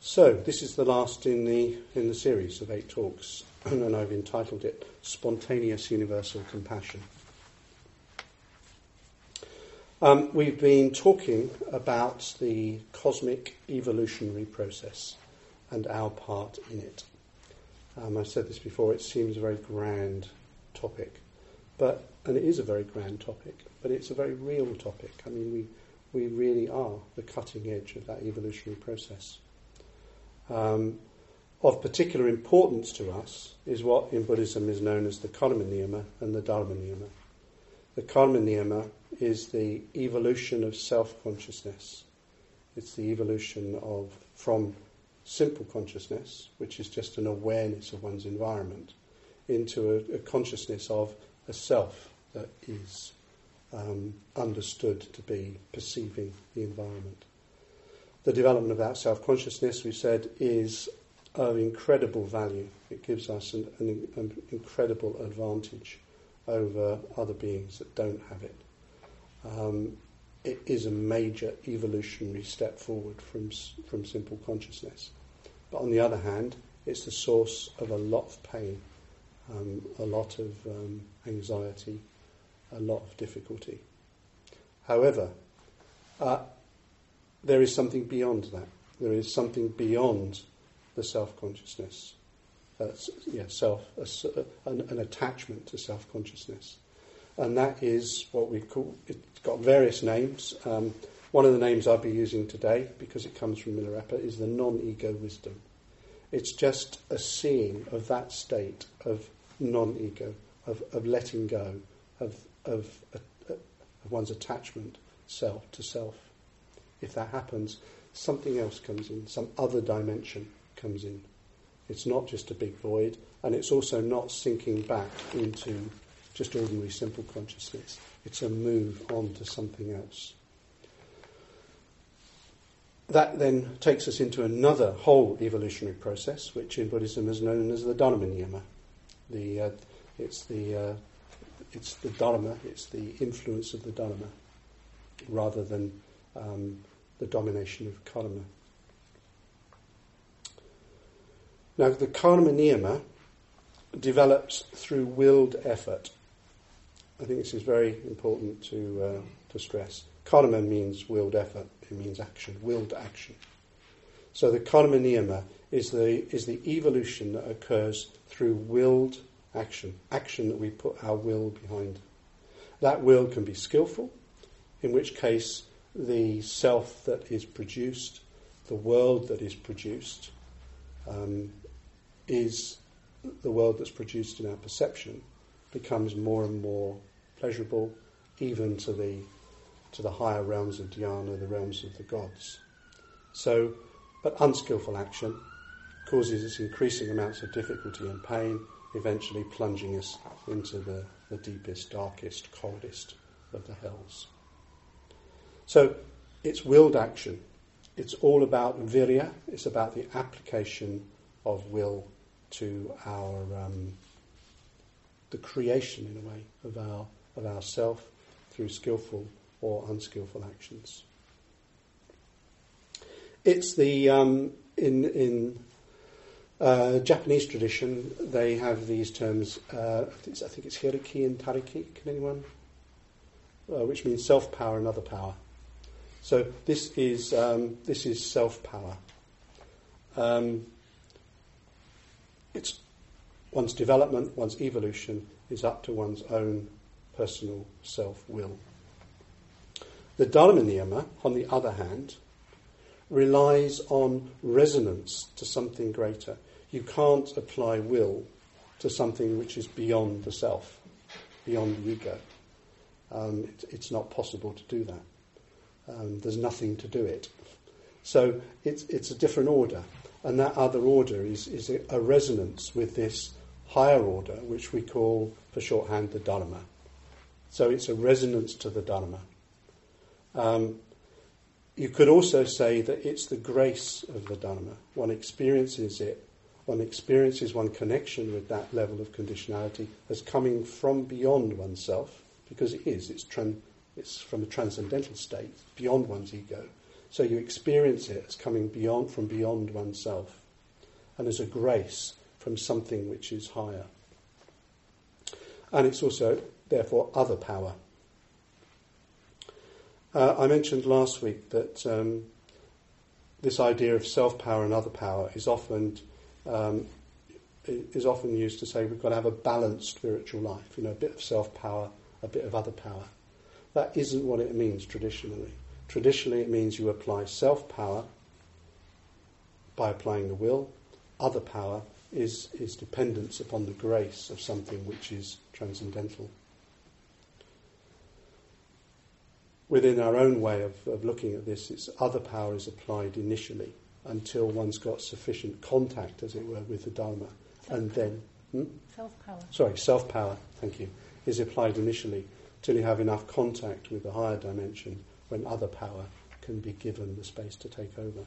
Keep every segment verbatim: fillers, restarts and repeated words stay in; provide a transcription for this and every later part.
So, this is the last in the in the series of eight talks, and I've entitled it Spontaneous Universal Compassion. Um, we've been talking about the cosmic evolutionary process and our part in it. Um, I've said this before, it seems a very grand topic, but and it is a very grand topic, but it's a very real topic. I mean, we, we really are the cutting edge of that evolutionary process. Um, of particular importance to us is what in Buddhism is known as the Karma Niyama and the Dharma Niyama. The Karma Niyama is the evolution of self-consciousness. It's the evolution of from simple consciousness, which is just an awareness of one's environment, into a, a consciousness of a self that is um, understood to be perceiving the environment. The development of that self-consciousness, we said, is of incredible value. It gives us an, an, an incredible advantage over other beings that don't have it. Um, it is a major evolutionary step forward from from simple consciousness. But on the other hand, it's the source of a lot of pain, um, a lot of um, anxiety, a lot of difficulty. However, uh, there is something beyond that. There is something beyond the self-consciousness. Uh, yeah, self, uh, an, an attachment to self-consciousness. And that is what we call, it's got various names. Um, one of the names I'll be using today, because it comes from Milarepa, is the non-ego wisdom. It's just a seeing of that state of non-ego, of, of letting go, of, of, uh, of one's attachment self to self. If that happens, something else comes in, some other dimension comes in. It's not just a big void, and it's also not sinking back into just ordinary simple consciousness. It's a move on to something else. That then takes us into another whole evolutionary process, which in Buddhism is known as the Dharma Niyama. The uh, it's the uh, it's the Dharma, it's the influence of the Dharma, rather than um, the domination of karma. Now, the Karma Niyama develops through willed effort. I think this is very important to uh, to stress. Karma means willed effort. It means action, willed action. So the Karma Niyama is the is the evolution that occurs through willed action, action that we put our will behind. That will can be skillful, in which case the self that is produced, the world that is produced, um, is the world that's produced in our perception becomes more and more pleasurable, even to the to the higher realms of dhyana, the realms of the gods. So, but unskillful action causes us increasing amounts of difficulty and pain, eventually plunging us into the, the deepest, darkest, coldest of the hells. So, it's willed action. It's all about virya. It's about the application of will to our um, the creation, in a way, of our of ourself through skillful or unskillful actions. It's the um, in in uh, Japanese tradition they have these terms. Uh, I, think I think it's hiriki and tariki. Can anyone? Uh, which means self-power and other power. So this is um, this is self-power. Um, it's one's development, one's evolution is up to one's own personal self-will. The Dharma Niyama, on the other hand, relies on resonance to something greater. You can't apply will to something which is beyond the self, beyond the ego. Um, it, it's not possible to do that. Um, there's nothing to do it. So it's it's a different order, and that other order is, is a, a resonance with this higher order, which we call, for shorthand, the Dharma. So it's a resonance to the Dharma. Um, you could also say that it's the grace of the Dharma. One experiences it, one experiences one connection with that level of conditionality as coming from beyond oneself, because it is, it's, tran- it's from a transcendental state, beyond one's ego. So you experience it as coming beyond, from beyond oneself, and as a grace from something which is higher. And it's also, therefore, other power. Uh, I mentioned last week that um, this idea of self-power and other power is often um, is often used to say we've got to have a balanced spiritual life, you know, a bit of self-power, a bit of other power. That isn't what it means traditionally. Traditionally it means you apply self-power by applying the will. Other power is, is dependence upon the grace of something which is transcendental. Within our own way of, of looking at this, it's other power is applied initially until one's got sufficient contact, as it were, with the Dharma. And then, hmm? self-power. Sorry, self-power, thank you, is applied initially till you have enough contact with the higher dimension when other power can be given the space to take over.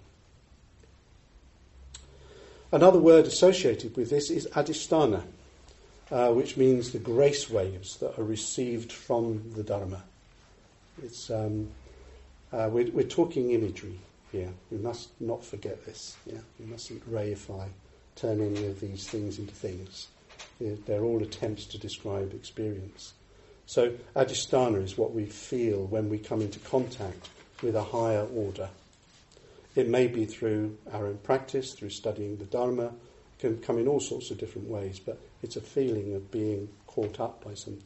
Another word associated with this is adhisthana, uh, which means the grace waves that are received from the Dharma. It's um, uh, we're, we're talking imagery here. We must not forget this. Yeah, we mustn't reify, turn any of these things into things. They're all attempts to describe experience. So adhisthana is what we feel when we come into contact with a higher order. It may be through our own practice, through studying the Dharma. It can come in all sorts of different ways, but it's a feeling of being caught up by something.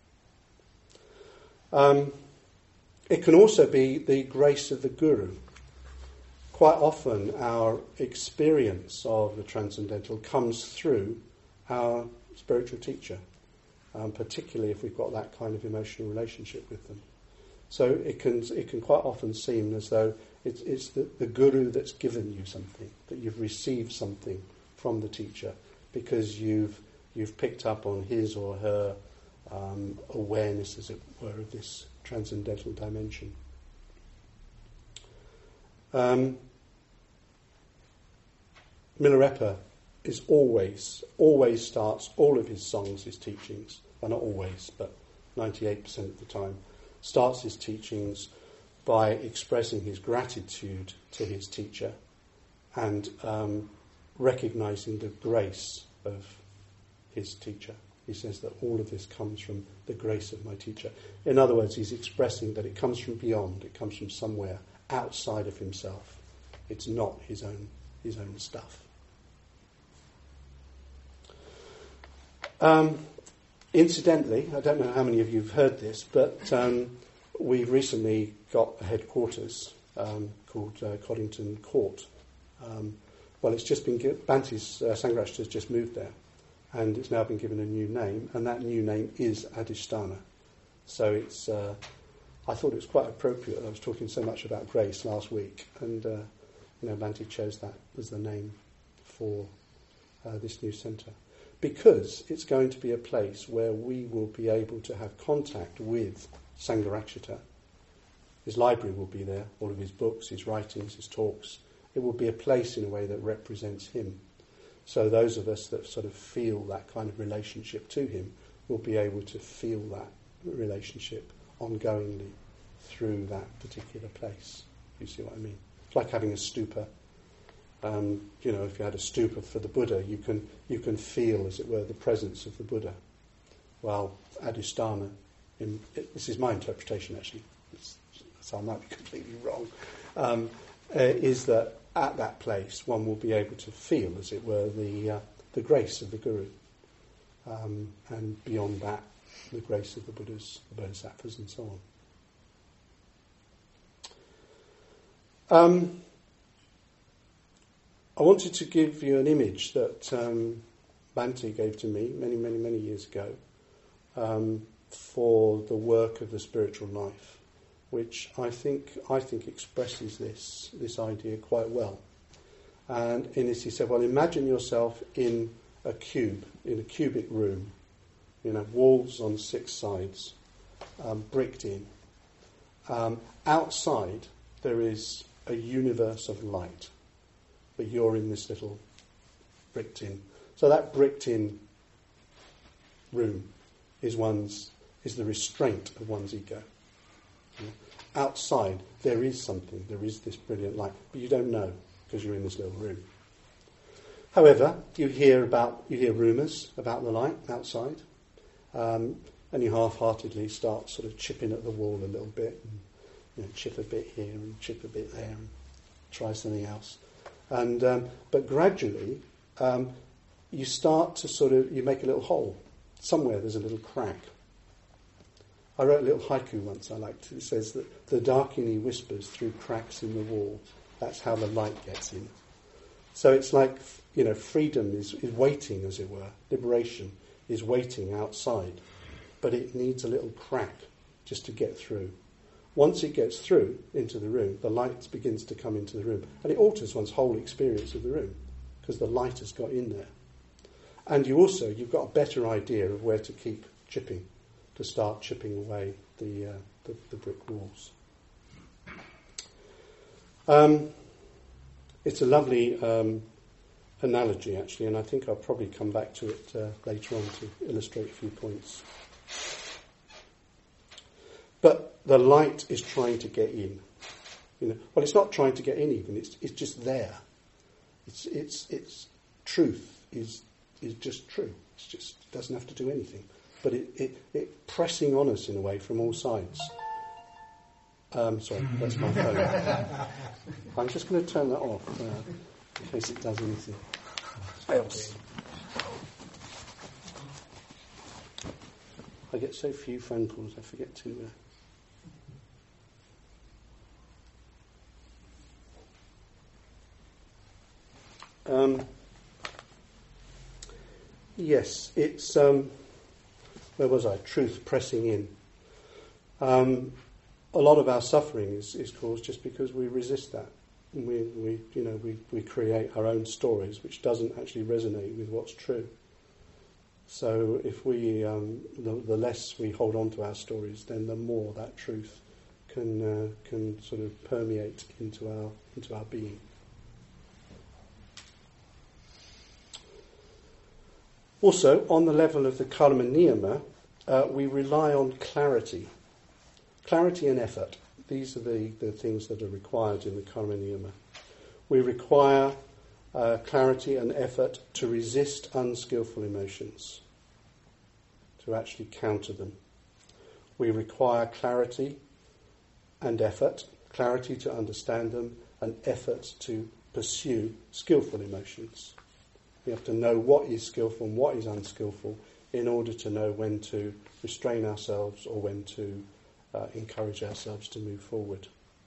Um, it can also be the grace of the Guru. Quite often our experience of the transcendental comes through our spiritual teacher, um, particularly if we've got that kind of emotional relationship with them. So it can it can quite often seem as though it's, it's the, the Guru that's given you something, that you've received something from the teacher because you've you've picked up on his or her um, awareness, as it were, of this transcendental dimension. Um, Milarepa is always, always starts all of his songs, his teachings, well not always, but ninety-eight percent of the time, starts his teachings by expressing his gratitude to his teacher and um, recognising the grace of his teacher. He says that all of this comes from the grace of my teacher. In other words, he's expressing that it comes from beyond, it comes from somewhere outside of himself. It's not his own his own stuff. Um, incidentally, I don't know how many of you have heard this, but um, we've recently got a headquarters um, called uh, Coddington Court. Um, well, it's just been given, Bhante's uh, Sangharakshita has just moved there, and it's now been given a new name, and that new name is Adhisthana. So it's, uh, I thought it was quite appropriate. I was talking so much about grace last week, and uh, you know, Bhante chose that as the name for uh, this new centre, because it's going to be a place where we will be able to have contact with Sangharakshita. His library will be there, all of his books, his writings, his talks. It will be a place in a way that represents him. So those of us that sort of feel that kind of relationship to him will be able to feel that relationship ongoingly through that particular place. You see what I mean? It's like having a stupa. Um, you know, if you had a stupa for the Buddha, you can you can feel, as it were, the presence of the Buddha. Well, Adhisthana, in, it, this is my interpretation actually, it's, so I might be completely wrong, um, uh, is that at that place one will be able to feel, as it were, the uh, the grace of the Guru, um, and beyond that, the grace of the Buddhas, the Bodhisattvas, and so on. Um, I wanted to give you an image that um, Bhante gave to me many, many, many years ago um, for the work of the spiritual life, which I think I think expresses this this idea quite well. And in this he said, well, imagine yourself in a cube, in a cubic room, you know, walls on six sides, um, bricked in. Um, outside there is a universe of light, but you're in this little bricked in. So that bricked in room is one's is the restraint of one's ego. outside there is something, there is this brilliant light, but you don't know because you're in this little room. However, you hear about you hear rumours about the light outside, um, and you half-heartedly start sort of chipping at the wall a little bit, and, you know, chip a bit here and chip a bit there, and try something else. And um, but gradually, um, you start to sort of you make a little hole somewhere. There's a little crack. I wrote a little haiku once I liked. It says that the darkening whispers through cracks in the wall. That's how the light gets in. So it's like, you know, freedom is, is waiting, as it were. Liberation is waiting outside. But it needs a little crack just to get through. Once it gets through into the room, the light begins to come into the room. And it alters one's whole experience of the room because the light has got in there. And you also, you've got a better idea of where to keep chipping, to start chipping away the, uh, the, the brick walls. Um, it's a lovely um, analogy, actually, and I think I'll probably come back to it uh, later on to illustrate a few points. But the light is trying to get in. You know, well, it's not trying to get in even. It's it's just there. It's it's it's truth is is just true. It's just it doesn't have to do anything. But it it, it pressing on us in a way from all sides. Um, sorry, that's my phone. I'm just going to turn that off uh, in case it does anything else. I get so few phone calls, I forget to. Uh... Um, yes, it's. Um, where was I? Truth pressing in. Um, A lot of our suffering is, is caused just because we resist that. And we, we, you know, we, we create our own stories, which doesn't actually resonate with what's true. So if we, um, the, the less we hold on to our stories, then the more that truth can uh, can sort of permeate into our into our being. Also, on the level of the karma niyama, uh, we rely on clarity. Clarity and effort. These are the, the things that are required in the karma niyama. We require uh, clarity and effort to resist unskillful emotions, to actually counter them. We require clarity and effort, clarity to understand them, and effort to pursue skillful emotions. We have to know what is skillful and what is unskillful in order to know when to restrain ourselves or when to Uh, encourage ourselves to move forward.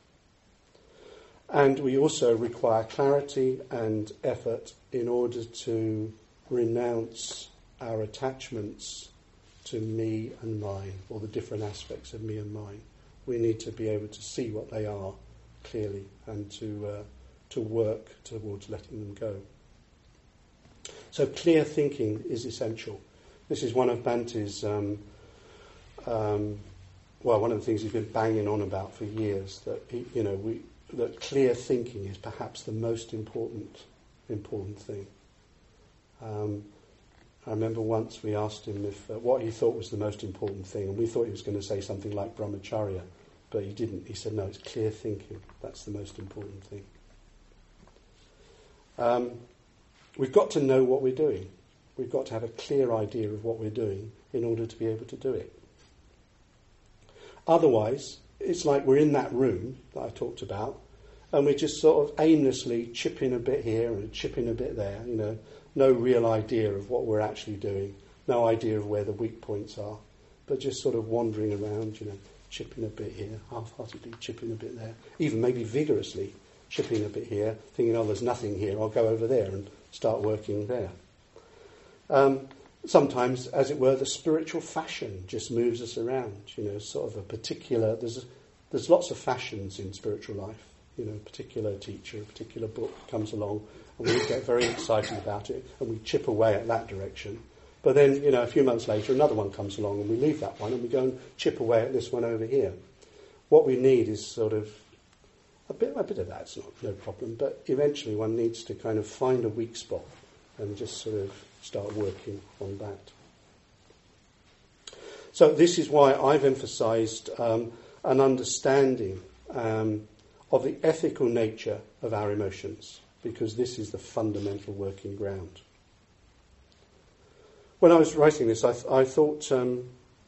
And we also require clarity and effort in order to renounce our attachments to me and mine, or the different aspects of me and mine. We need to be able to see what they are clearly and to uh, to work towards letting them go. So clear thinking is essential. This is one of Bhante's um, um, Well, one of the things he's been banging on about for years, that he, you know, we, that clear thinking is perhaps the most important important thing. Um, I remember once we asked him if uh, what he thought was the most important thing, and we thought he was going to say something like brahmacharya, but he didn't. He said, no, it's clear thinking. That's the most important thing. Um, we've got to know what we're doing. We've got to have a clear idea of what we're doing in order to be able to do it. Otherwise, it's like we're in that room that I talked about, and we're just sort of aimlessly chipping a bit here and chipping a bit there, you know, no real idea of what we're actually doing, no idea of where the weak points are, but just sort of wandering around, you know, chipping a bit here, half-heartedly chipping a bit there, even maybe vigorously chipping a bit here, thinking, oh, there's nothing here, I'll go over there and start working there. Um, Sometimes, as it were, the spiritual fashion just moves us around. You know, sort of a particular. There's a, there's lots of fashions in spiritual life. You know, a particular teacher, a particular book comes along, and we get very excited about it, and we chip away at that direction. But then, you know, a few months later, another one comes along, and we leave that one, and we go and chip away at this one over here. What we need is sort of a bit, a bit of that's not no problem. But eventually, one needs to kind of find a weak spot and just sort of start working on that. So this is why I've emphasised um, an understanding um, of the ethical nature of our emotions, because this is the fundamental working ground. When I was writing this, I, th- I thought, um,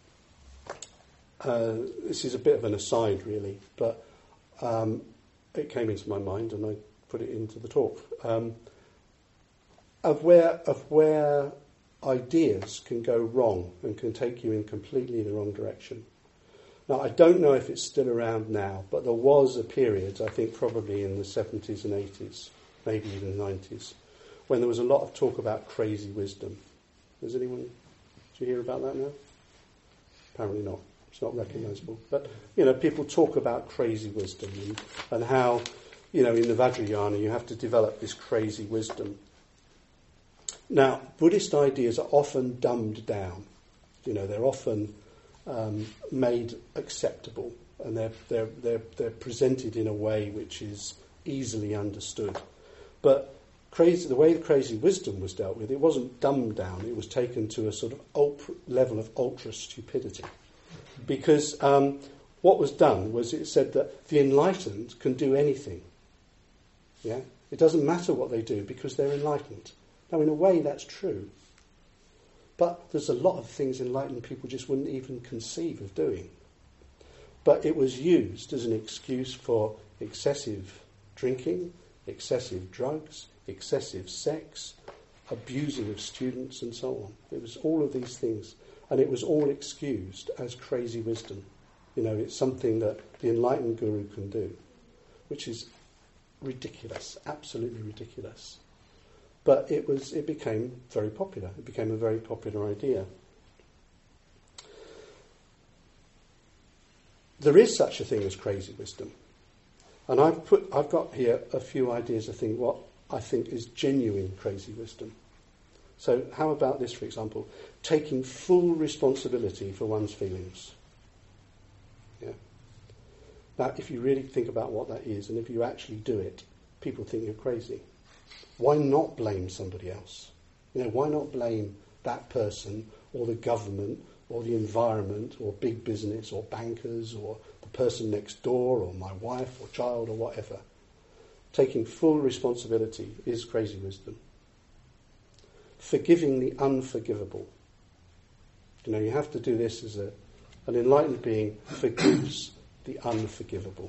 uh, this is a bit of an aside really, but um, it came into my mind and I put it into the talk, um, of where of where ideas can go wrong and can take you in completely the wrong direction. Now, I don't know if it's still around now, but there was a period, I think probably in the seventies and eighties, maybe even the nineties, when there was a lot of talk about crazy wisdom. Does anyone, do you hear about that now? Apparently not. It's not recognisable. But, you know, people talk about crazy wisdom and, and how, you know, in the Vajrayana you have to develop this crazy wisdom. Now, Buddhist ideas are often dumbed down. You know, they're often um, made acceptable, and they're, they're, they're, they're presented in a way which is easily understood. But crazy, the way the crazy wisdom was dealt with, it wasn't dumbed down, it was taken to a sort of ultra, level of ultra stupidity. Because um, what was done was it said that the enlightened can do anything. Yeah? It doesn't matter what they do because they're enlightened. Now, in a way, that's true. But there's a lot of things enlightened people just wouldn't even conceive of doing. But it was used as an excuse for excessive drinking, excessive drugs, excessive sex, abusing of students and so on. It was all of these things. And it was all excused as crazy wisdom. You know, it's something that the enlightened guru can do, which is ridiculous, absolutely ridiculous. But it was, it became very popular. It became a very popular idea. There is such a thing as crazy wisdom. And I've put, I've got here a few ideas of thing, what I think is genuine crazy wisdom. So how about this, for example? Taking full responsibility for one's feelings. Yeah. Now, if you really think about what that is, and if you actually do it, people think you're crazy. Why not blame somebody else? You know, why not blame that person or the government or the environment or big business or bankers or the person next door or my wife or child or whatever? Taking full responsibility is crazy wisdom. Forgiving the unforgivable. You know, you have to do this as a, an enlightened being forgives the unforgivable.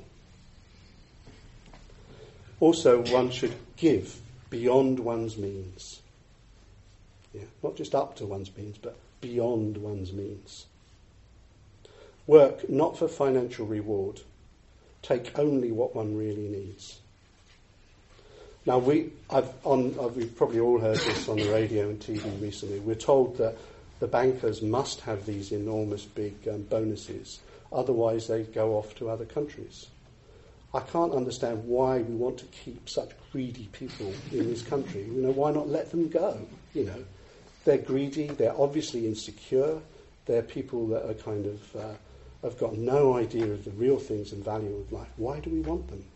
Also, one should give beyond one's means. Yeah, not just up to one's means, but beyond one's means. Work not for financial reward. Take only what one really needs. Now, we, I've on, I've, we've probably all heard this on the radio and T V recently. We're told that the bankers must have these enormous big um, bonuses, otherwise they go off to other countries. I can't understand why we want to keep such greedy people in this country. You know, why not let them go? You know, they're greedy, they're obviously insecure, they're people that are kind of, uh, have got no idea of the real things and value of life. Why do we want them?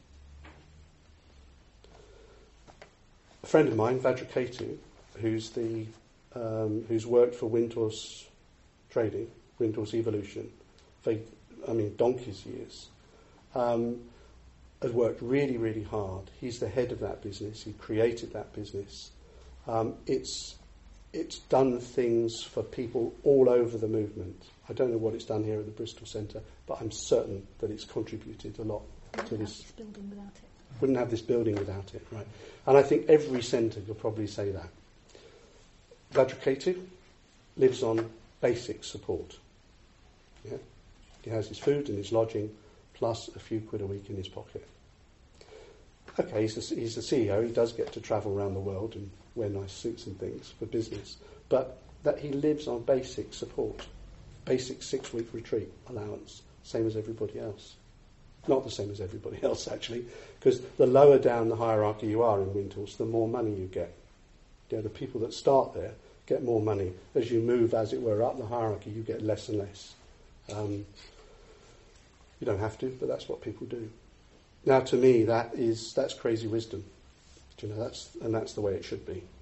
A friend of mine, Vajraketu, who's the um, who's worked for Windhorse Trading, Windhorse Evolution, for, I mean, donkey's years, um, has worked really, really hard. He's the head of that business. He created that business. Um, it's it's done things for people all over the movement. I don't know what it's done here at the Bristol Centre, but I'm certain that it's contributed a lot to this. this building without it. Wouldn't have this building without it, right? And I think every centre could probably say that. Vajraketu lives on basic support. Yeah? He has his food and his lodging, plus a few quid a week in his pocket. Okay, he's a, he's a C E O, he does get to travel around the world and wear nice suits and things for business, but that he lives on basic support, basic six-week retreat allowance, same as everybody else. Not the same as everybody else, actually, because the lower down the hierarchy you are in Windhorse, the more money you get. You know, the people that start there get more money. As you move, as it were, up the hierarchy, you get less and less. Um, you don't have to, but that's what people do. Now, to me, that is that's crazy wisdom. You know, that's and that's the way it should be.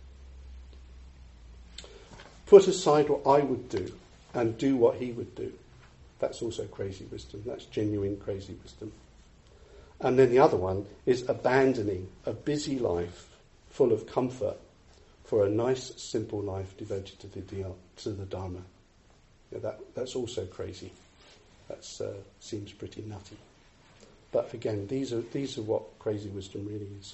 Put aside what I would do and do what he would do. That's also crazy wisdom. That's genuine crazy wisdom. And then the other one is abandoning a busy life full of comfort for a nice, simple life devoted to the, to the Dharma. Yeah, that, that's also crazy. That uh, seems pretty nutty. But again, these are these are what crazy wisdom really is.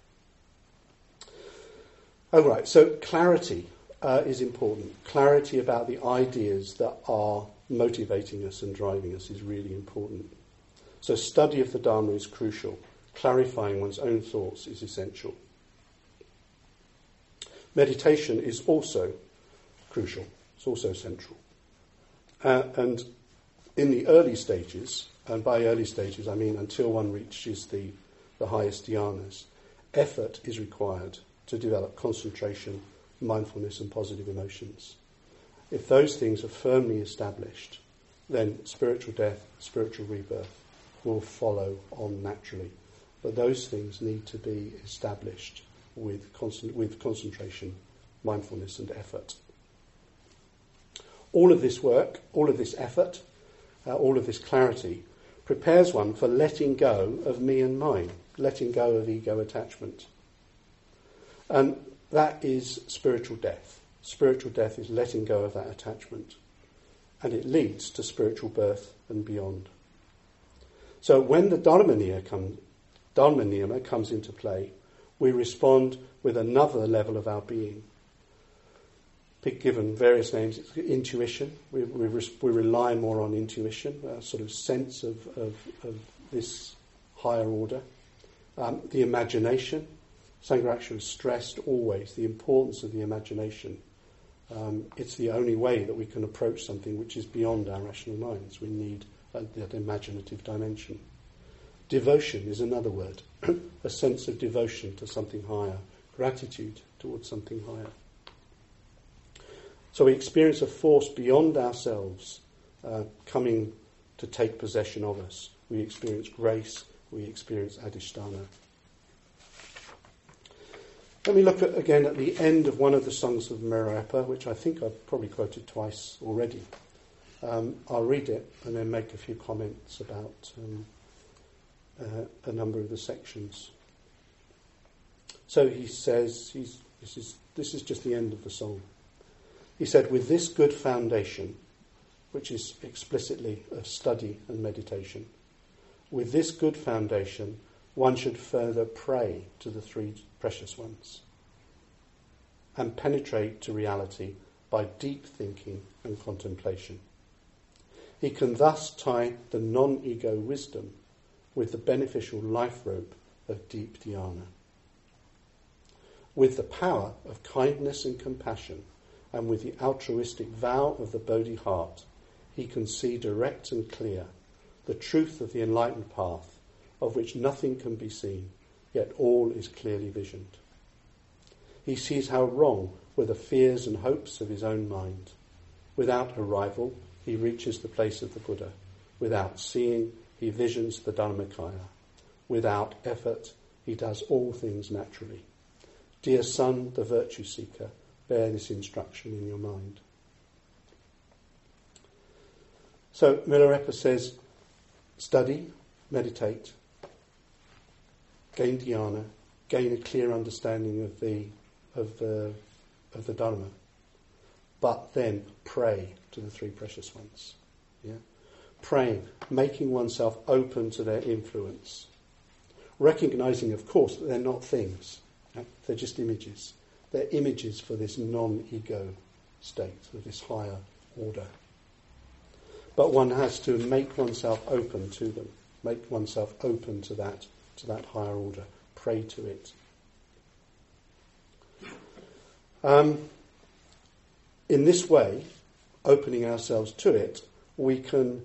Oh, right, so clarity uh, is important. Clarity about the ideas that are motivating us and driving us is really important. So study of the Dharma is crucial. Clarifying one's own thoughts is essential. Meditation is also crucial. It's also central. Uh, and in the early stages, and by early stages I mean until one reaches the, the highest dhyanas, effort is required to develop concentration, mindfulness and positive emotions. If those things are firmly established, then spiritual death, spiritual rebirth will follow on naturally. But those things need to be established with, concent- with concentration, mindfulness and effort. All of this work, all of this effort, uh, all of this clarity prepares one for letting go of me and mine, letting go of ego attachment. And that is spiritual death. Spiritual death is letting go of that attachment. And it leads to spiritual birth and beyond. So when the Dharma Niyama, come, Dharma Niyama comes into play, we respond with another level of our being. Given various names, it's intuition. We, we, we rely more on intuition, a sort of sense of, of, of this higher order. Um, the imagination. Sangharakshara has stressed always the importance of the imagination. Um, it's the only way that we can approach something which is beyond our rational minds. We need uh, that imaginative dimension. Devotion is another word. A sense of devotion to something higher. Gratitude towards something higher. So we experience a force beyond ourselves uh, coming to take possession of us. We experience grace, we experience adhisthana. Let me look at, again at the end of one of the songs of Milarepa, which I think I've probably quoted twice already. Um, I'll read it and then make a few comments about um, uh, a number of the sections. So he says, he's, this is this is just the end of the song. He said, with this good foundation, which is explicitly a study and meditation, with this good foundation, one should further pray to the three precious ones and penetrate to reality by deep thinking and contemplation. He can thus tie the non-ego wisdom with the beneficial life rope of deep dhyana. With the power of kindness and compassion, and with the altruistic vow of the Bodhi heart, he can see direct and clear the truth of the enlightened path, of which nothing can be seen, yet all is clearly visioned. He sees how wrong were the fears and hopes of his own mind. Without a rival, he reaches the place of the Buddha. Without seeing, he visions the Dharmakaya. Without effort, he does all things naturally. Dear son, the virtue seeker, bear this instruction in your mind. So Milarepa says, study, meditate, gain dhyana, gain a clear understanding of the of the of the Dharma, but then pray to the three precious ones. Yeah, praying, making oneself open to their influence, recognizing, of course, that they're not things; yeah? They're just images. They're images for this non-ego state, of this higher order. But one has to make oneself open to them, make oneself open to that, to that higher order, pray to it. Um, in this way, opening ourselves to it, we can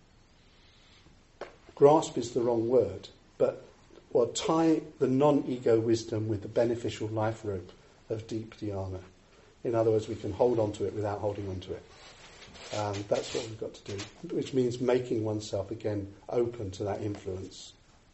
grasp is the wrong word, but or tie the non-ego wisdom with the beneficial life rope of deep dhyana. In other words, we can hold on to it without holding on to it. Um, that's what we've got to do, which means making oneself again open to that influence.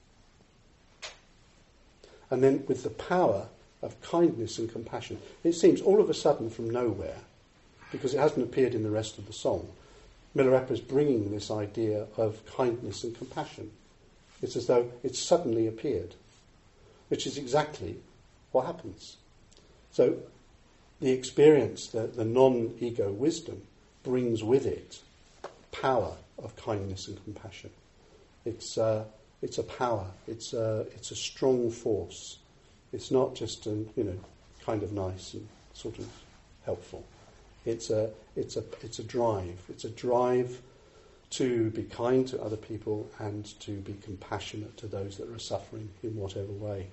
And then with the power of kindness and compassion, it seems all of a sudden from nowhere, because it hasn't appeared in the rest of the song, Milarepa is bringing this idea of kindness and compassion. It's as though it's suddenly appeared, which is exactly what happens. So the experience, the, the non-ego wisdom, brings with it power of kindness and compassion. It's uh, it's a power. It's a it's a strong force. It's not just an, you know kind of nice and sort of helpful. It's a it's a it's a drive. It's a drive to be kind to other people and to be compassionate to those that are suffering in whatever way.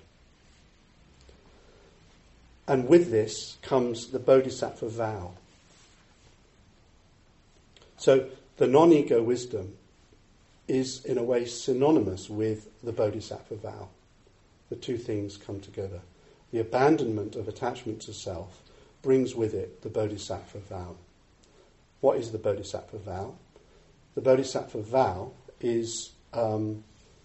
And with this comes the Bodhisattva vow. So the non-ego wisdom is in a way synonymous with the Bodhisattva vow. The two things come together. The abandonment of attachment to self brings with it the Bodhisattva vow. What is the Bodhisattva vow? The Bodhisattva vow is um,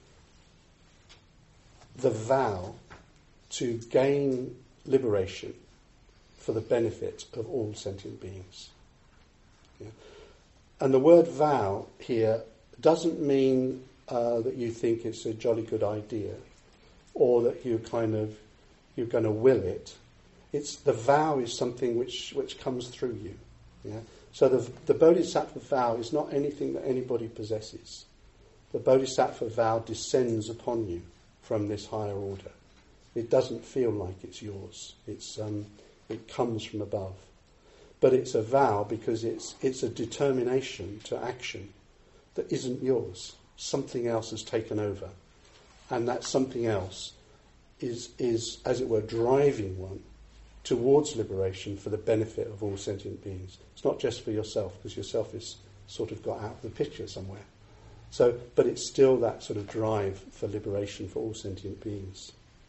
the vow to gain liberation for the benefit of all sentient beings. Yeah. And the word vow here doesn't mean uh, that you think it's a jolly good idea or that you kind of you're going to will it. It's the vow is something which, which comes through you. Yeah? So the, the Bodhisattva vow is not anything that anybody possesses. The Bodhisattva vow descends upon you from this higher order. It doesn't feel like it's yours. It's um, it comes from above. But it's a vow because it's it's a determination to action that isn't yours. Something else has taken over. And that something else is, is, as it were, driving one towards liberation for the benefit of all sentient beings. It's not just for yourself, because yourself is sort of got out of the picture somewhere. So, but it's still that sort of drive for liberation for all sentient beings.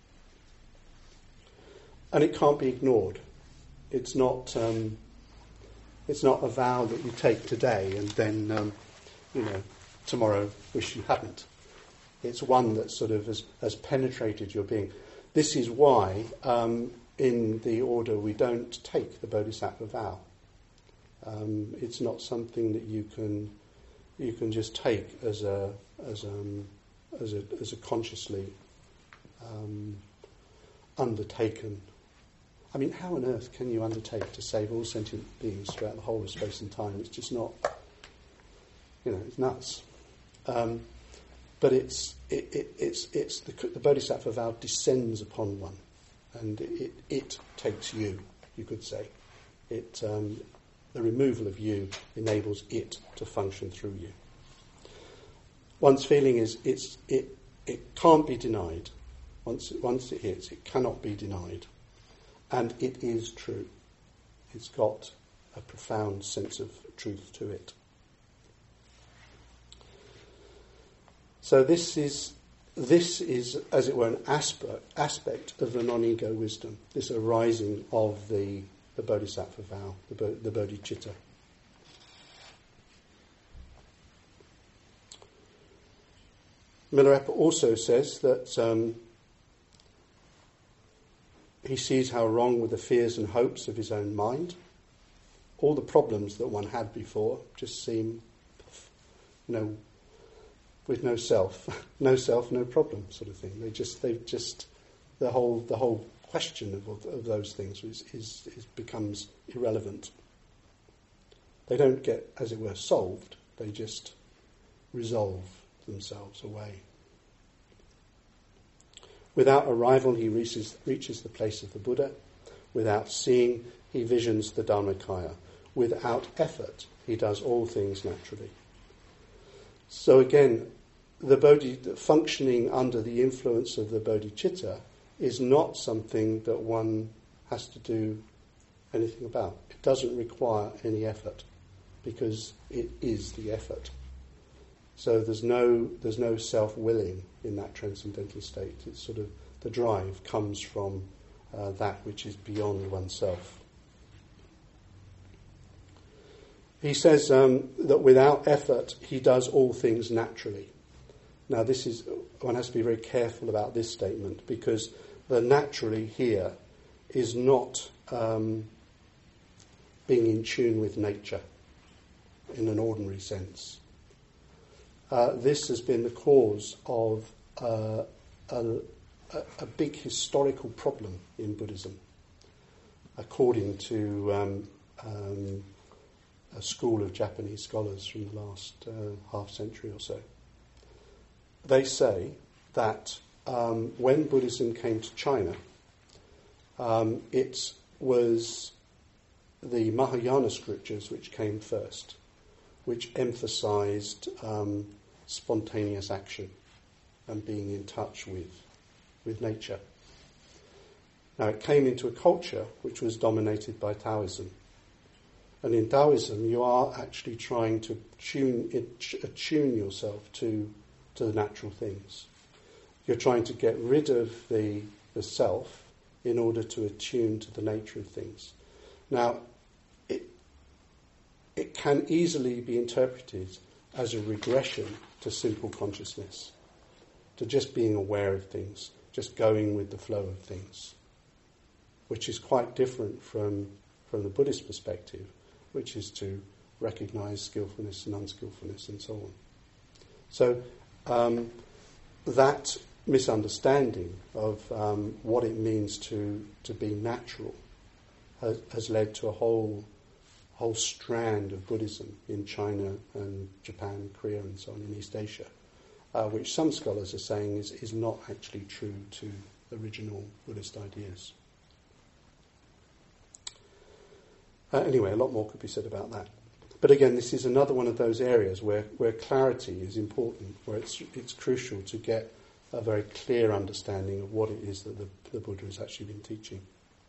And it can't be ignored. It's not um, it's not a vow that you take today and then, um, you know, tomorrow wish you hadn't. It's one that sort of has, has penetrated your being. This is why um, in the order we don't take the Bodhisattva vow. Um, it's not something that you can you can just take as a as um, as a as a consciously um, undertaken. I mean, how on earth can you undertake to save all sentient beings throughout the whole of space and time? It's just not, you know, it's nuts. Um, but it's it, it, it's it's the, the Bodhisattva vow descends upon one, and it it takes you. You could say, it um, the removal of you enables it to function through you. One's feeling is it's it it can't be denied. Once once it hits, it cannot be denied. And it is true. It's got a profound sense of truth to it. So this is, this is, as it were, an aspect, aspect of the non-ego wisdom, this arising of the, the Bodhisattva vow, the, Bo, the Bodhicitta. Milarepa also says that um, he sees how wrong were the fears and hopes of his own mind. All the problems that one had before just seem, you know, with no self, no self, no problem, sort of thing. They just, they just, the whole, the whole question of, of those things is, is, is becomes irrelevant. They don't get, as it were, solved. They just resolve themselves away. Without arrival, he reaches, reaches the place of the Buddha. Without seeing, he visions the Dharmakaya. Without effort, he does all things naturally. So again, the Bodhi, functioning under the influence of the Bodhicitta is not something that one has to do anything about. It doesn't require any effort because it is the effort. So there's no there's no self-willing in that transcendental state. It's sort of the drive comes from uh, that which is beyond oneself. He says um, that without effort he does all things naturally. Now this is, one has to be very careful about this statement because the naturally here is not um, being in tune with nature. in an ordinary sense. Uh, this has been the cause of uh, a, a big historical problem in Buddhism, according to um, um, a school of Japanese scholars from the last uh, half century or so. They say that um, when Buddhism came to China, um, it was the Mahayana scriptures which came first, which emphasized um, spontaneous action and being in touch with, with nature. Now, it came into a culture which was dominated by Taoism. And in Taoism, you are actually trying to tune, attune yourself to, to the natural things. You're trying to get rid of the, the self in order to attune to the nature of things. Now, it, it can easily be interpreted as a regression to simple consciousness, to just being aware of things, just going with the flow of things, which is quite different from, from the Buddhist perspective, which is to recognise skillfulness and unskillfulness and so on. So um, that misunderstanding of um, what it means to, to be natural has, has led to a whole whole strand of Buddhism in China and Japan, Korea and so on in East Asia, uh, which some scholars are saying is, is not actually true to original Buddhist ideas. Uh, anyway, a lot more could be said about that. But again, this is another one of those areas where, where clarity is important, where it's it's crucial to get a very clear understanding of what it is that the, the Buddha has actually been teaching.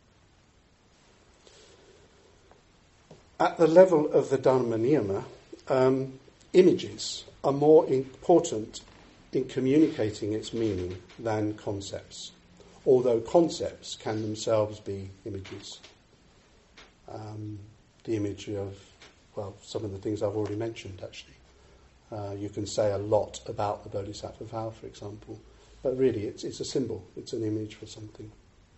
At the level of the Dharma Niyama, um, images are more important in communicating its meaning than concepts, although concepts can themselves be images. Um, the image of, well, some of the things I've already mentioned, actually. Uh, you can say a lot about the Bodhisattva vow, for example, but really it's, it's a symbol, it's an image for something.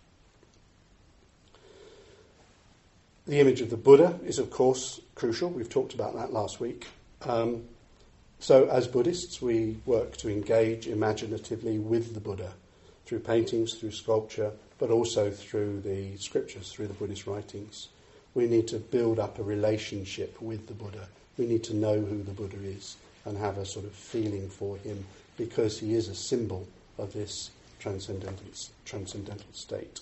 The image of the Buddha is, of course, crucial. We've talked about that last week. Um, so as Buddhists, we work to engage imaginatively with the Buddha through paintings, through sculpture, but also through the scriptures, through the Buddhist writings. We need to build up a relationship with the Buddha. We need to know who the Buddha is and have a sort of feeling for him, because he is a symbol of this transcendental, transcendental state.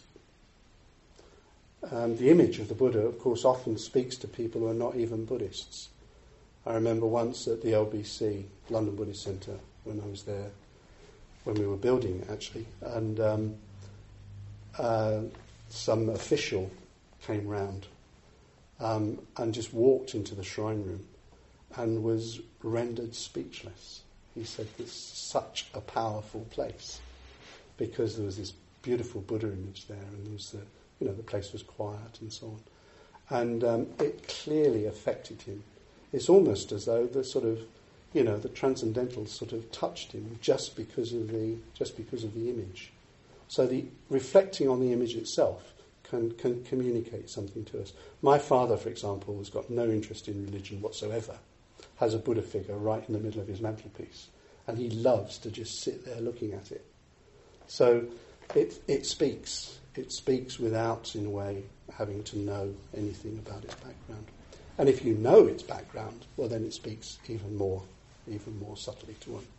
Um, the image of the Buddha, of course, often speaks to people who are not even Buddhists. I remember once at the L B C, London Buddhist Centre, when I was there, when we were building it actually, and um, uh, some official came round um, and just walked into the shrine room and was rendered speechless. He said, "This is such a powerful place," because there was this beautiful Buddha image there, and there was the You know, the place was quiet and so on. And um, it clearly affected him. It's almost as though the sort of, you know, the transcendental sort of touched him just because of the just because of the image. So the reflecting on the image itself can, can communicate something to us. My father, for example, has got no interest in religion whatsoever, has a Buddha figure right in the middle of his mantelpiece, and he loves to just sit there looking at it. So it it speaks. It speaks without, in a way, having to know anything about its background. And if you know its background, well, then it speaks even more, even more subtly to one.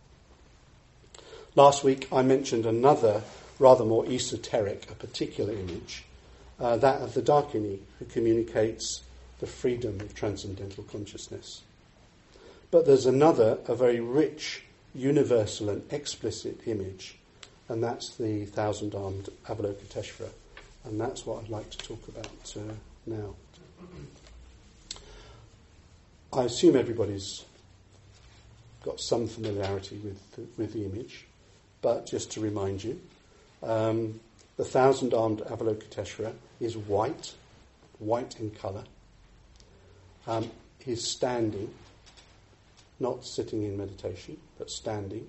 Last week I mentioned another, rather more esoteric, a particular image, uh, that of the Dakini, who communicates the freedom of transcendental consciousness. But there's another, a very rich, universal and explicit image, and that's the thousand-armed Avalokiteshvara. And that's what I'd like to talk about uh, now. I assume everybody's got some familiarity with the, with the image, but just to remind you, um, the thousand-armed Avalokiteshvara is white, white in colour. Um, he's standing, not sitting in meditation, but standing.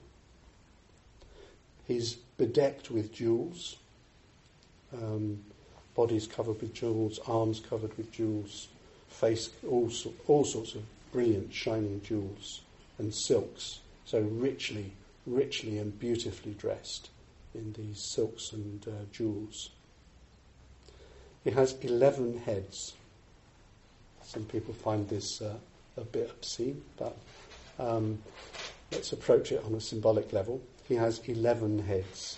He's bedecked with jewels, um, bodies covered with jewels, arms covered with jewels, face, all, all sorts of brilliant shining jewels and silks, so richly, richly and beautifully dressed in these silks and uh, jewels. He has eleven heads. Some people find this uh, a bit obscene, but um, let's approach it on a symbolic level. He has eleven heads.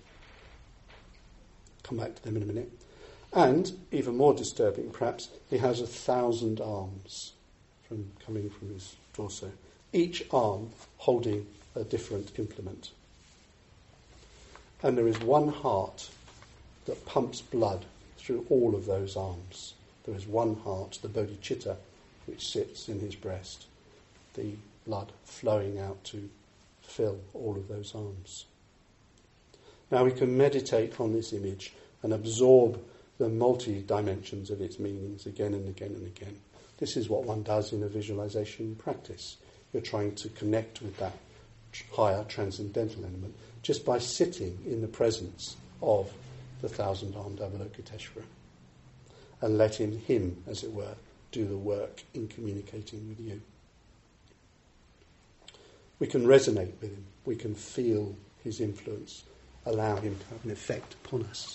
Come back to them in a minute. And, even more disturbing perhaps, he has a thousand arms from coming from his torso, each arm holding a different implement. And there is one heart that pumps blood through all of those arms. There is one heart, the bodhicitta, which sits in his breast, the blood flowing out to fill all of those arms. Now we can meditate on this image and absorb the multi-dimensions of its meanings again and again and again. This is what one does in a visualization practice. You're trying to connect with that higher transcendental element just by sitting in the presence of the thousand-armed Avalokiteshvara and letting him, as it were, do the work in communicating with you. We can resonate with him. We can feel his influence, allow him to have an effect upon us.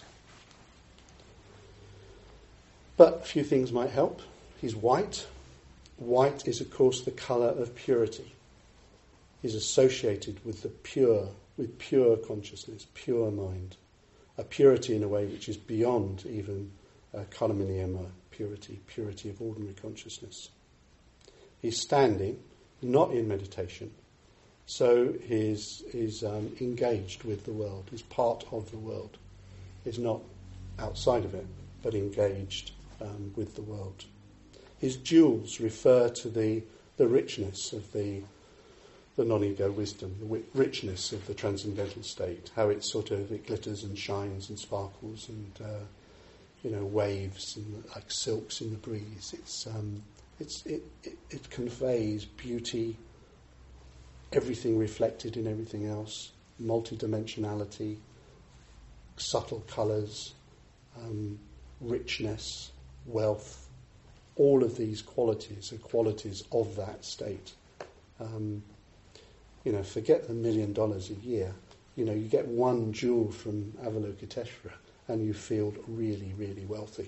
But a few things might help. He's white. White is, of course, the colour of purity. He's associated with the pure, with pure consciousness, pure mind. A purity in a way which is beyond even uh, Kalamaniyama purity, purity of ordinary consciousness. He's standing, not in meditation, so he's, he's um, engaged with the world. He's part of the world. He's not outside of it, but engaged um, with the world. His jewels refer to the, the richness of the the non-ego wisdom, the wi- richness of the transcendental state, how it sort of it glitters and shines and sparkles and uh, you know waves and like silks in the breeze. It's um, it's it, it it conveys beauty, everything reflected in everything else, multidimensionality, subtle colours, um, richness, wealth. All of these qualities are qualities of that state. Um, you know, forget the million dollars a year. You know, you get one jewel from Avalokiteshvara and you feel really, really wealthy.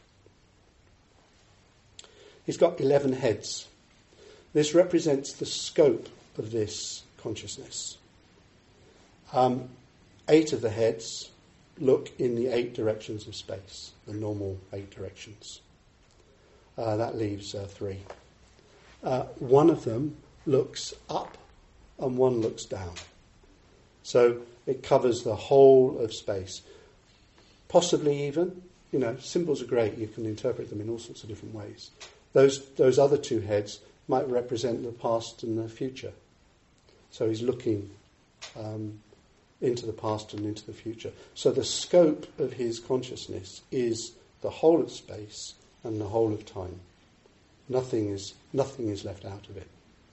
He's got eleven heads. This represents the scope of this consciousness. Um, eight of the heads look in the eight directions of space, the normal eight directions. Uh, that leaves uh, three. Uh, one of them looks up and one looks down. So it covers the whole of space. Possibly even, you know, symbols are great, you can interpret them in all sorts of different ways. Those those other two heads might represent the past and the future. So he's looking um, into the past and into the future. So the scope of his consciousness is the whole of space and the whole of time. Nothing is nothing is left out of it.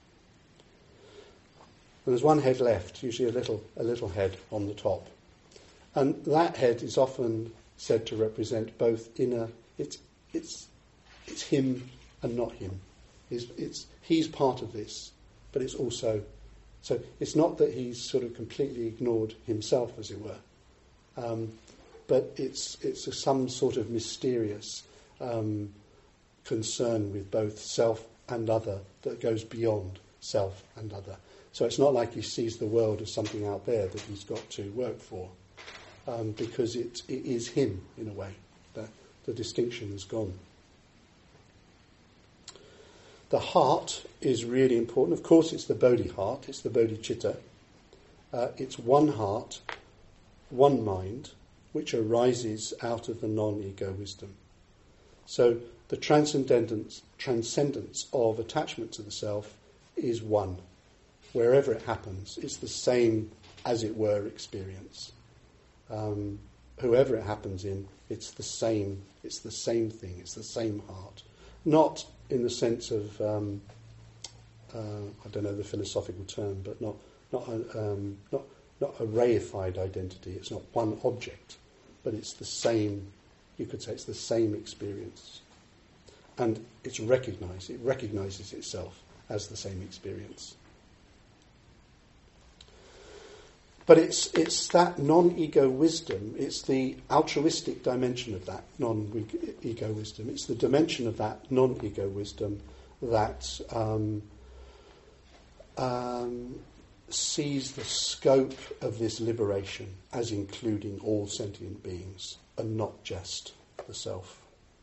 And there's one head left, usually a little a little head on the top. And that head is often said to represent both inner it's it's it's him and not him. It's, it's he's part of this, but it's also so it's not that he's sort of completely ignored himself, as it were. Um, but it's it's a, some sort of mysterious um, concern with both self and other that goes beyond self and other. So it's not like he sees the world as something out there that he's got to work for, um, because it, it is him in a way. The, the distinction is gone. The heart is really important. Of course, it's the Bodhi heart, it's the Bodhicitta. Uh, it's one heart, one mind, which arises out of the non-ego wisdom. So the transcendence, transcendence of attachment to the self is one. Wherever it happens, it's the same, as it were, experience. Um, whoever it happens in, it's the same. It's the same thing. It's the same heart. Not in the sense of um, uh, I don't know the philosophical term, but not not a, um, not not a reified identity. It's not one object, but it's the same. You could say it's the same experience. and it's recognised. It recognises itself as the same experience. But it's it's that non-ego wisdom, it's the altruistic dimension of that non-ego wisdom, it's the dimension of that non-ego wisdom that um, um, sees the scope of this liberation as including all sentient beings and not just the self.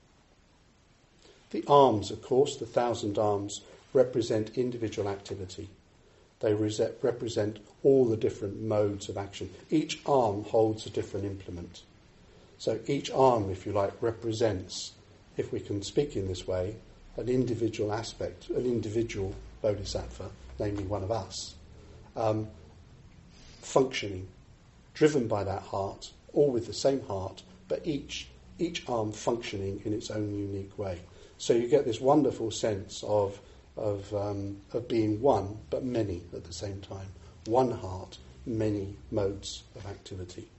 The arms, of course, the thousand arms, represent individual activity. They represent all the different modes of action. Each arm holds a different implement. So each arm, if you like, represents, if we can speak in this way, an individual aspect, an individual bodhisattva, namely one of us, um, functioning, driven by that heart, all with the same heart, but each each arm functioning in its own unique way. So you get this wonderful sense of of um, of being one, but many at the same time. One heart, many modes of activity.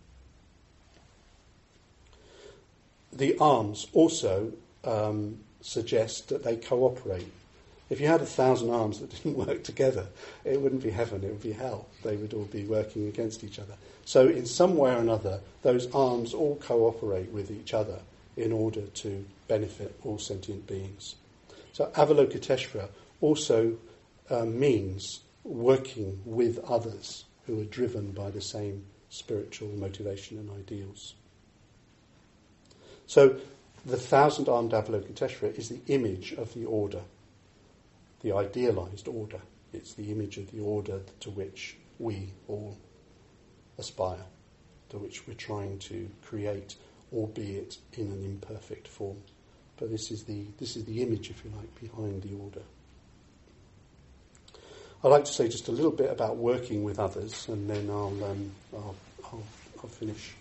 The arms also um, suggest that they cooperate. If you had a thousand arms that didn't work together, it wouldn't be heaven, it would be hell. They would all be working against each other. So in some way or another, those arms all cooperate with each other in order to benefit all sentient beings. So Avalokiteshvara also uh, means working with others who are driven by the same spiritual motivation and ideals. So the thousand-armed Avalokiteshvara is the image of the order, the idealized order. It's the image of the order to which we all aspire, to which we're trying to create, albeit in an imperfect form. But this is the this is the image, if you like, behind the order. I'd like to say just a little bit about working with others, and then I'll um, I'll, I'll, I'll finish.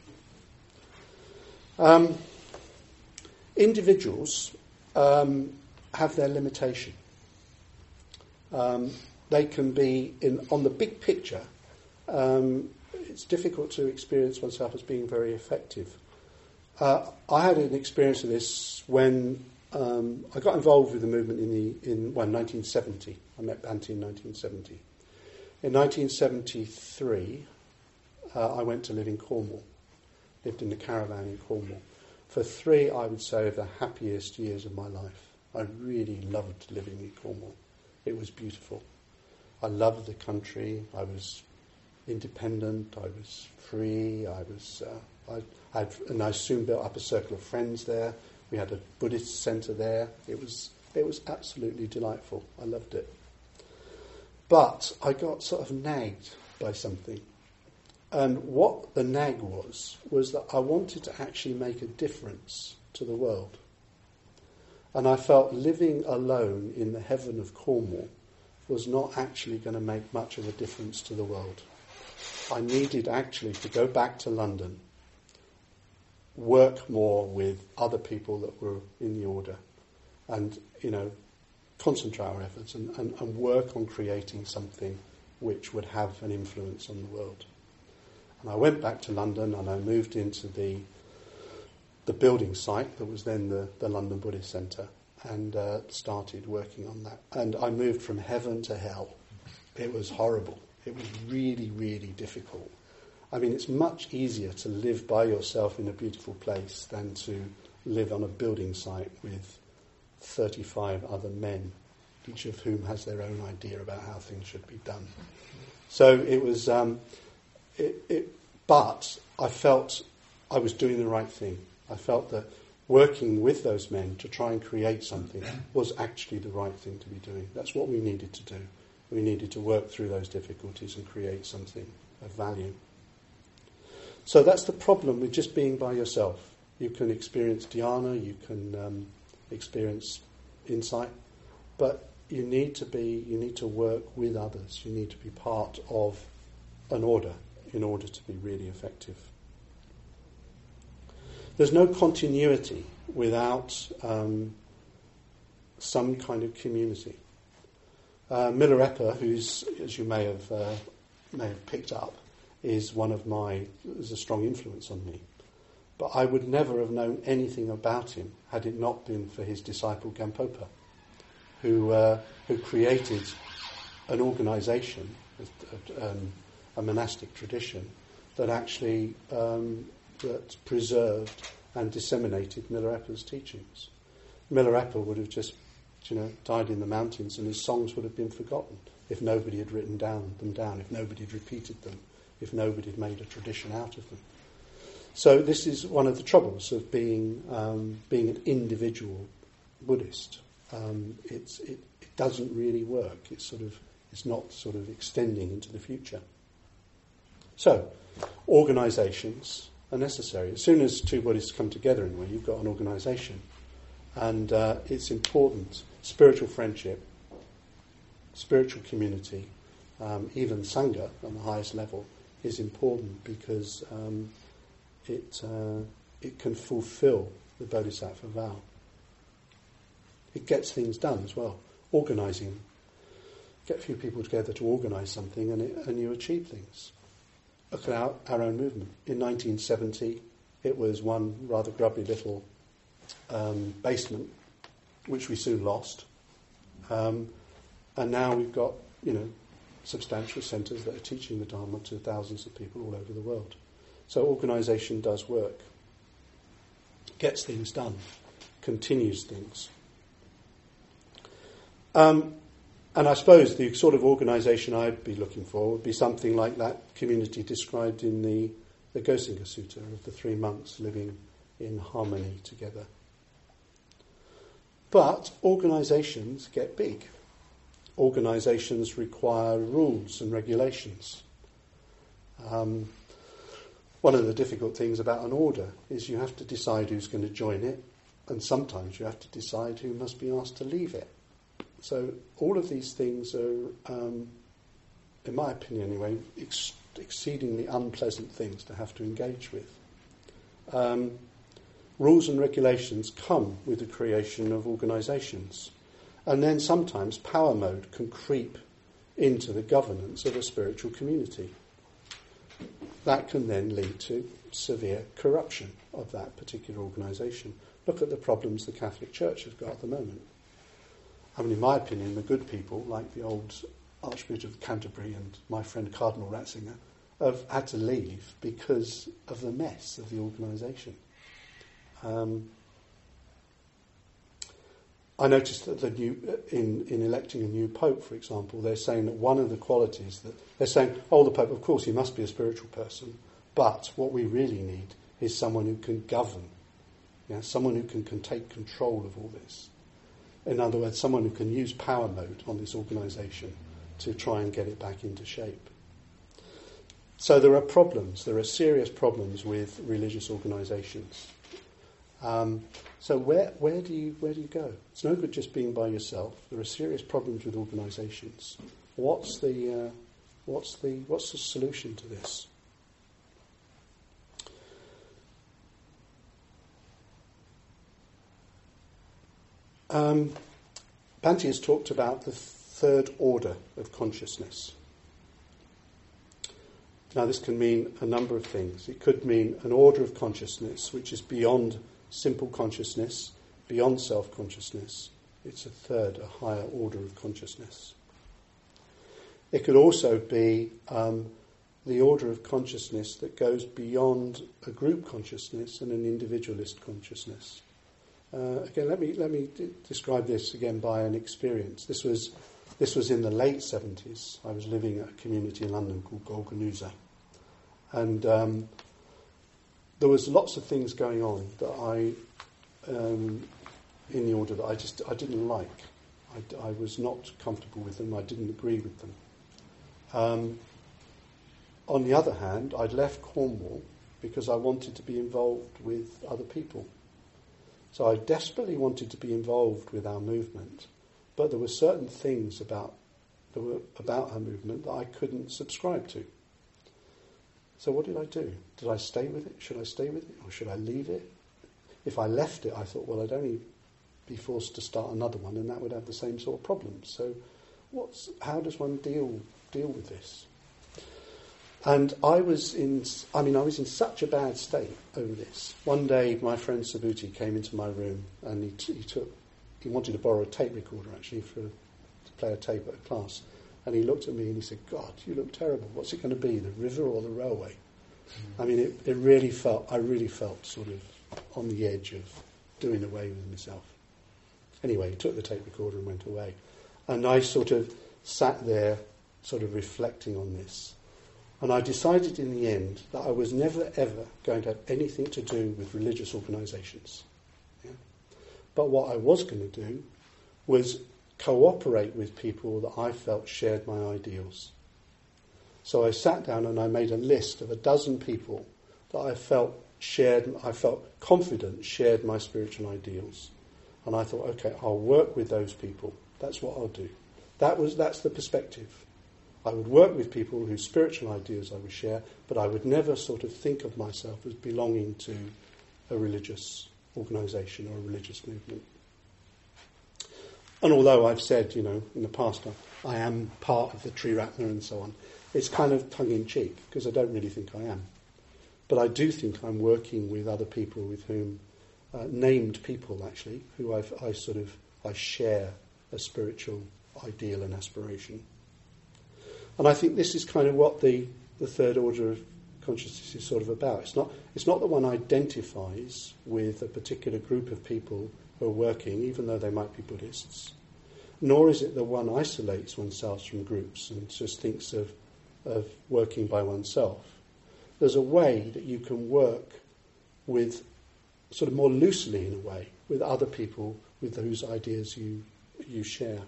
Um, individuals um, have their limitation. Um, they can be in on the big picture. Um, it's difficult to experience oneself as being very effective. Uh, I had an experience of this when um, I got involved with the movement in the in well, nineteen seventy. I met Bhante in nineteen seventy. In nineteen seventy-three, uh, I went to live in Cornwall. Lived in a caravan in Cornwall for three, I would say, of the happiest years of my life. I really loved living in Cornwall. It was beautiful. I loved the country. I was independent. I was free. I was. Uh, I, I'd, and I soon built up a circle of friends there. We had a Buddhist centre there. It was it was absolutely delightful. I loved it. But I got sort of nagged by something. And what the nag was, was that I wanted to actually make a difference to the world. And I felt living alone in the heaven of Cornwall was not actually going to make much of a difference to the world. I needed actually to go back to London, work more with other people that were in the order, and, you know, concentrate our efforts and, and, and work on creating something which would have an influence on the world. And I went back to London and I moved into the the building site that was then the, the London Buddhist Centre and uh, started working on that. And I moved from heaven to hell. It was horrible. It was really, really difficult. I mean, it's much easier to live by yourself in a beautiful place than to live on a building site with thirty-five other men, each of whom has their own idea about how things should be done. So it was, um, it, it, but I felt I was doing the right thing. I felt that working with those men to try and create something was actually the right thing to be doing. That's what we needed to do. We needed to work through those difficulties and create something of value. So that's the problem with just being by yourself. You can experience dhyana, you can um, experience insight, but you need to be, you need to work with others. You need to be part of an order in order to be really effective. There's no continuity without um, some kind of community. Uh, Milarepa, who's, as you may have uh, may have picked up, is one of my is a strong influence on me. But I would never have known anything about him had it not been for his disciple Gampopa, who uh, who created an organisation, a, um, a monastic tradition, that actually um, that preserved and disseminated Milarepa's teachings. Milarepa would have just, you know, died in the mountains, and his songs would have been forgotten if nobody had written down them down, if nobody had repeated them, if nobody had made a tradition out of them. So this is one of the troubles of being um, being an individual Buddhist. Um, it's, it, it doesn't really work. It's sort of it's not sort of extending into the future. So organisations are necessary. As soon as two Buddhists come together in a way, you've got an organisation, and uh, it's important. Spiritual friendship, spiritual community, um, even Sangha on the highest level is important because um, it uh, it can fulfil the Bodhisattva vow. It gets things done as well. Organising, get a few people together to organise something, and it, and you achieve things. Look at our, our own movement. In nineteen seventy, it was one rather grubby little um, basement, which we soon lost, um, and now we've got, you know, substantial centres that are teaching the Dharma to thousands of people all over the world. So organisation does work, gets things done, continues things. Um, and I suppose the sort of organisation I'd be looking for would be something like that community described in the, the Gosinga Sutta of the three monks living in harmony together. But organisations get big. Organisations require rules and regulations. Um, one of the difficult things about an order is you have to decide who's going to join it, and sometimes you have to decide who must be asked to leave it. So all of these things are, um, in my opinion anyway, ex- exceedingly unpleasant things to have to engage with. Um, rules and regulations come with the creation of organisations. And then sometimes power mode can creep into the governance of a spiritual community. That can then lead to severe corruption of that particular organisation. Look at the problems the Catholic Church has got at the moment. I mean, in my opinion, the good people, like the old Archbishop of Canterbury and my friend Cardinal Ratzinger, have had to leave because of the mess of the organisation. Um, I noticed that the new, in, in electing a new pope, for example, they're saying that one of the qualities that they're saying, oh, the pope, of course, he must be a spiritual person, but what we really need is someone who can govern, you know, someone who can, can take control of all this. In other words, someone who can use power mode on this organisation to try and get it back into shape. So there are problems, there are serious problems with religious organisations. Um, so where where do you where do you go? It's no good just being by yourself. There are serious problems with organisations. What's the uh, what's the what's the solution to this? Um, Bhante has talked about the third order of consciousness. Now this can mean a number of things. It could mean an order of consciousness which is beyond simple consciousness, beyond self-consciousness. It's a third, a higher order of consciousness. It could also be um, the order of consciousness that goes beyond a group consciousness and an individualist consciousness. Uh, again, let me let me d- describe this again by an experience. This was this was in the late seventies. I was living at a community in London called Golgonooza, and um, there was lots of things going on that I, um, in the order that I just I didn't like. I, I was not comfortable with them. I didn't agree with them. Um, on the other hand, I'd left Cornwall because I wanted to be involved with other people. So I desperately wanted to be involved with our movement, but there were certain things about there were about our movement that I couldn't subscribe to. So what did I do? Did I stay with it? Should I stay with it, or should I leave it? If I left it, I thought, well, I'd only be forced to start another one, and that would have the same sort of problems. So, what's how does one deal deal with this? And I was in, I mean, I was in such a bad state over this. One day, my friend Subhuti came into my room, and he, t- he took, he wanted to borrow a tape recorder actually for to play a tape at a class. And he looked at me and he said, "God, you look terrible. What's it going to be, the river or the railway?" Mm. I mean, it, it really felt, I really felt sort of on the edge of doing away with myself. Anyway, he took the tape recorder and went away. And I sort of sat there sort of reflecting on this. And I decided in the end that I was never, ever going to have anything to do with religious organisations. Yeah? But what I was going to do was cooperate with people that I felt shared my ideals. So I sat down and I made a list of a dozen people that I felt shared, I felt confident shared my spiritual ideals. And I thought, okay, I'll work with those people. That's what I'll do. That was that's the perspective. I would work with people whose spiritual ideas I would share, but I would never sort of think of myself as belonging to a religious organisation or a religious movement. And although I've said, you know, in the past, I, I am part of the Triratna and so on, it's kind of tongue-in-cheek, because I don't really think I am. But I do think I'm working with other people with whom, uh, named people actually, who I've, I sort of, I share a spiritual ideal and aspiration. And I think this is kind of what the, the third order of consciousness is sort of about. It's not, it's not that one identifies with a particular group of people who are working, even though they might be Buddhists, nor is it that one isolates oneself from groups and just thinks of, of working by oneself. There's a way that you can work with, sort of more loosely in a way, with other people with whose ideas you you share.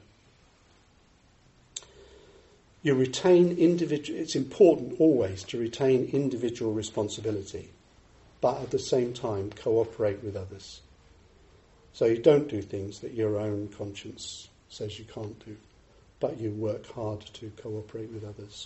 You retain individual. It's important always to retain individual responsibility, but at the same time cooperate with others. So you don't do things that your own conscience says you can't do, but you work hard to cooperate with others.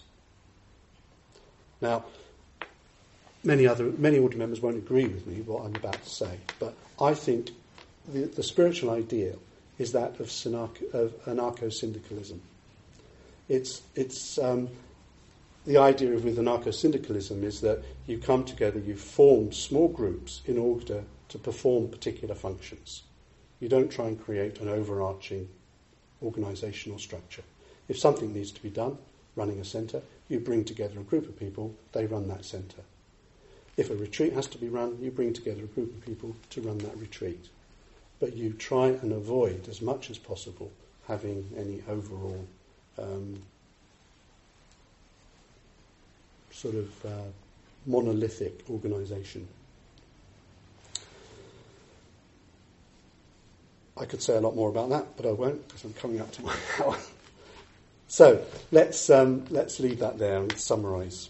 Now, many other many order members won't agree with me what I'm about to say, but I think the, the spiritual ideal is that of, synarch- of anarcho-syndicalism. It's it's um, the idea of with anarcho-syndicalism is that you come together, you form small groups in order to perform particular functions. You don't try and create an overarching organisational structure. If something needs to be done, running a centre, you bring together a group of people, they run that centre. If a retreat has to be run, you bring together a group of people to run that retreat. But you try and avoid, as much as possible, having any overall um, sort of uh, monolithic organisation. I could say a lot more about that, but I won't because I'm coming up to my hour. So let's um, let's leave that there and summarise.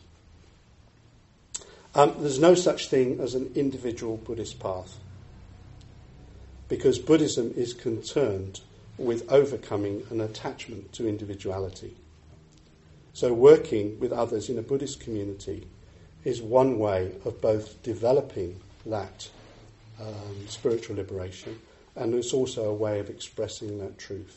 Um, there's no such thing as an individual Buddhist path, because Buddhism is concerned with overcoming an attachment to individuality. So working with others in a Buddhist community is one way of both developing that um, spiritual liberation, and it's also a way of expressing that truth.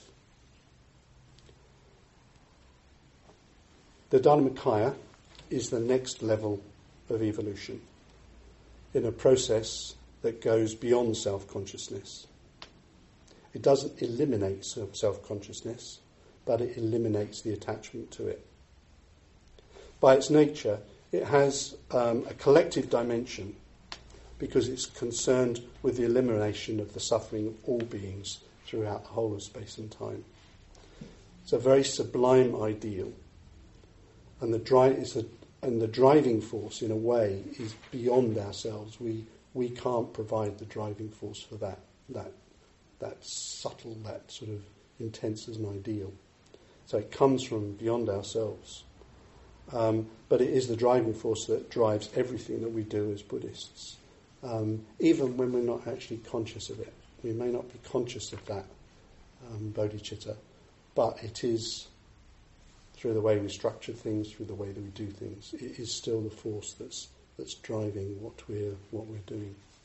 The Dharmakaya is the next level of evolution in a process that goes beyond self-consciousness. It doesn't eliminate self-consciousness, but it eliminates the attachment to it. By its nature, it has um, a collective dimension because it's concerned with the elimination of the suffering of all beings throughout the whole of space and time. It's a very sublime ideal, and the dri- is a, and the driving force, in a way, is beyond ourselves. We we can't provide the driving force for that that that subtle, that sort of intense as an ideal. So it comes from beyond ourselves. Um, but it is the driving force that drives everything that we do as Buddhists, um, even when we're not actually conscious of it. We may not be conscious of that um, bodhicitta, but it is, through the way we structure things, through the way that we do things, it is still the force that's that's driving what we're what we're doing.